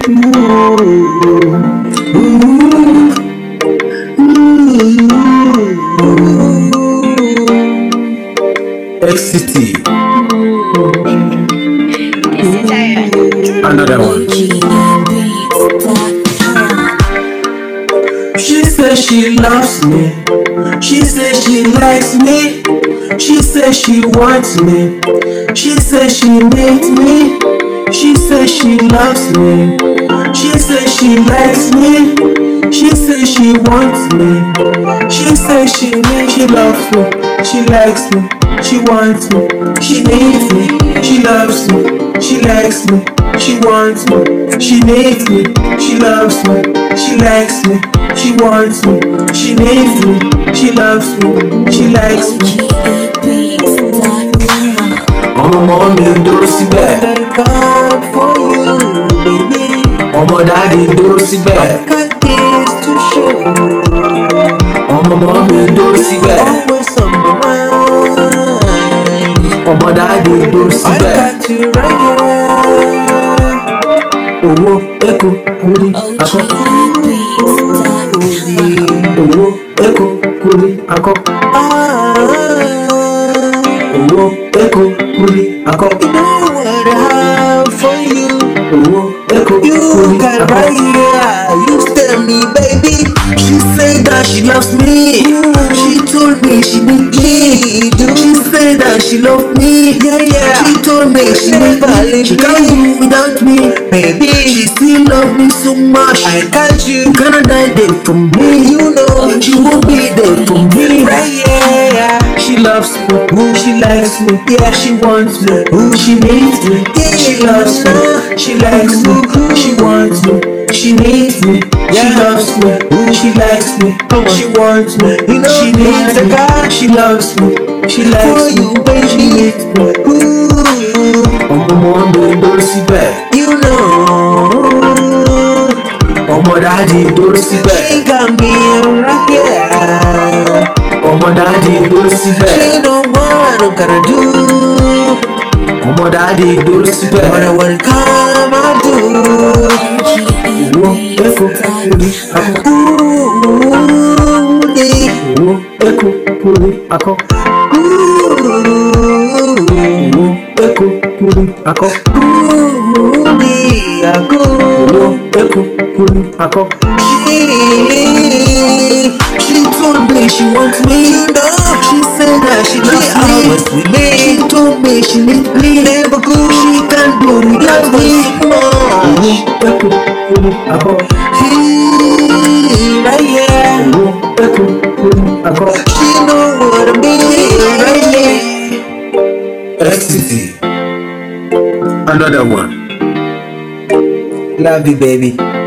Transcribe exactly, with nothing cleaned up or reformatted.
X C T. Another one. She says she loves me. She says she likes me. She says she wants me. She says she needs me. She says she loves me. She says she likes me. She says she wants me. She says she needs, she loves me. She likes me. She wants me. She needs me. She loves me. She likes me. She wants me. She needs me. She loves me. She likes me. She wants me. She needs me. She loves me. She likes me. Ọmọ mommy dúró síbẹ̀. Ọmọ daddy dúró síbẹ̀. Ọmọ mommy dúró síbẹ̀. Ọmọ daddy dúró síbẹ̀. Owó Èkó kúrì akọ. Owó Èkó kúrì akọ. Owó Èkó kúrì akọ. You know what I have for you. Owó Èkó kúrì akọ. You got right here. You tell me, baby. She said that she loves me. She told me she needs me. She said that she loves me. Yeah, yeah. She told me she needs me. She can't do without me, baby. She still loves me so much. I can't you. You cannot die there for me. You know she won't be there for me. Right, yeah, yeah. She loves me. She likes me. Yeah, she wants me. She needs me. Yeah, she loves me. She likes me. She wants me. She needs me. She loves me. She likes me. She wants me. You know she needs me. She loves me. She likes me. She needs me. Ọmọ mommy dúró síbẹ̀. You know. Ọmọ daddy dúró síbẹ̀. She got me right here. Ọmọ daddy dúró síbẹ̀. She know what I'm gonna do. Ọmọ daddy dúró síbẹ̀. What I wanna come and do. Owó Èkó kúrì akọ. Owó Èkó kúrì akọ. Owó Èkó kúrì akọ. Owó Èkó kúrì akọ. She, she told me she wants me. She said that she loves me. She told me she needs me. Never go. She can't do without me. Owó Èkó kúrì akọ. Right here. Owó Èkó kúrì akọ. She know what I mean. Right here. X C T. Another one. Love you, baby.